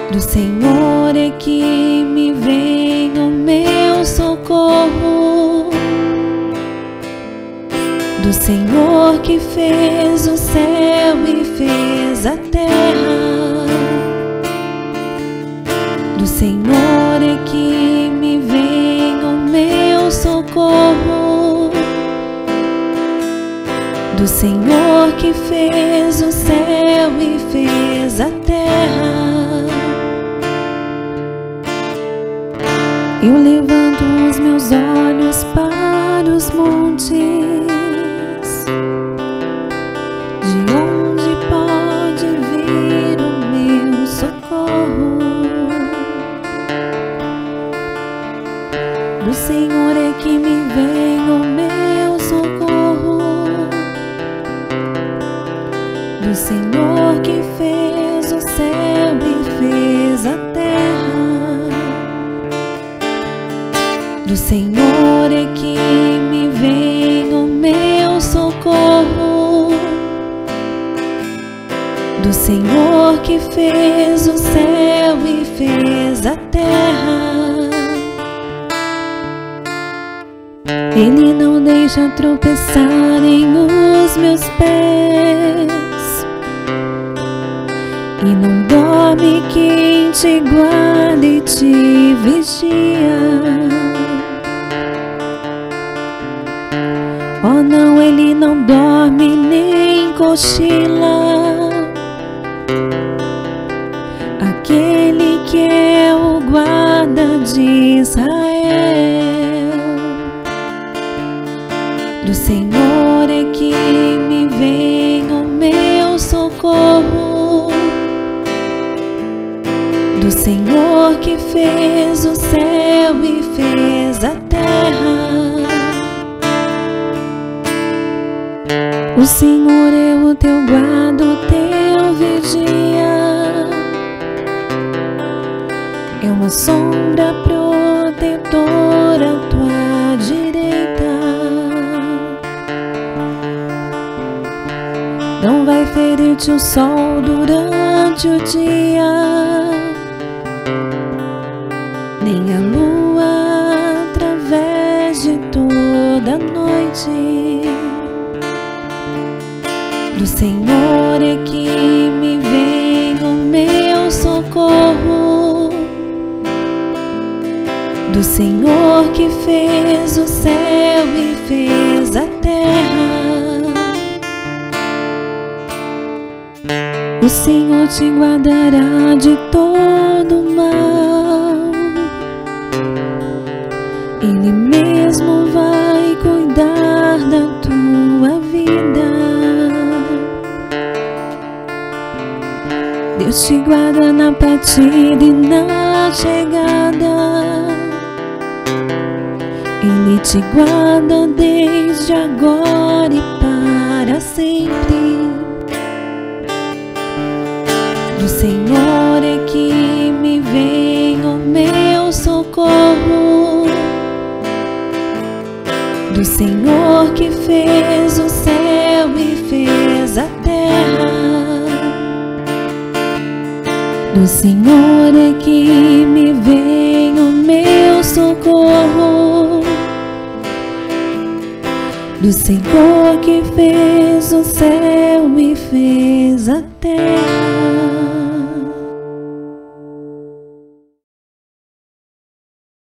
Do Senhor é que me vem o meu socorro, do Senhor que fez o céu e fez a terra. Do Senhor é que me vem o meu socorro, do Senhor que fez o céu e fez a terra. Eu levanto os meus olhos para os montes, de onde pode vir o meu socorro? Do Senhor é que me vem o meu socorro, do Senhor que fez o céu e fez a terra. Do Senhor é que me vem o meu socorro, do Senhor que fez o céu e fez a terra. Ele não deixa tropeçarem os meus pés, e não dorme quem te guarda e te vigia. Oh não, Ele não dorme nem cochila, aquele que é o guarda de Israel. Do Senhor é que me vem o meu socorro, do Senhor que fez o céu e fez a terra. O Senhor é o teu guarda, o teu vigia, é uma sombra protetora à tua direita. Não vai ferir-te o sol durante o dia, nem a lua através de toda a noite. Do Senhor é que me vem o meu socorro, do Senhor que fez o céu e fez a terra. O Senhor te guardará de todo mal, Ele mesmo vai cuidar da tua vida. Deus te guarda na partida e na chegada, Ele te guarda desde agora e para sempre. Do Senhor é que me vem o meu socorro, do Senhor que fez o céu e fez a terra. Do Senhor é que me vem o meu socorro, do Senhor que fez o céu e fez a terra.